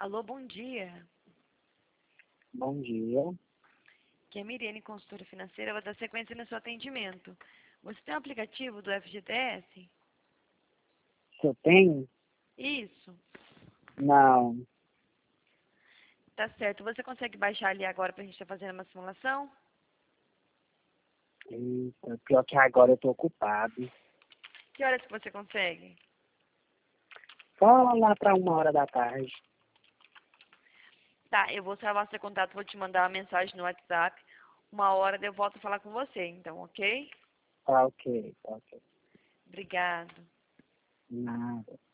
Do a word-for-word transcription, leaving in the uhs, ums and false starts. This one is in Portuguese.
Alô, bom dia. Bom dia. Aqui é a Miriane, consultora financeira. Vou dar sequência no seu atendimento. Você tem um aplicativo do F G T S? Se eu tenho? Isso. Não. Tá certo. Você consegue baixar ali agora pra gente estar fazendo uma simulação? Eita, pior que agora eu tô ocupado. Que horas que você consegue? Só lá pra uma hora da tarde. Tá, eu vou salvar seu contato, vou te mandar uma mensagem no WhatsApp. Uma hora eu volto a falar com você, então, ok? Tá ok, tá ok. Obrigado. Nada.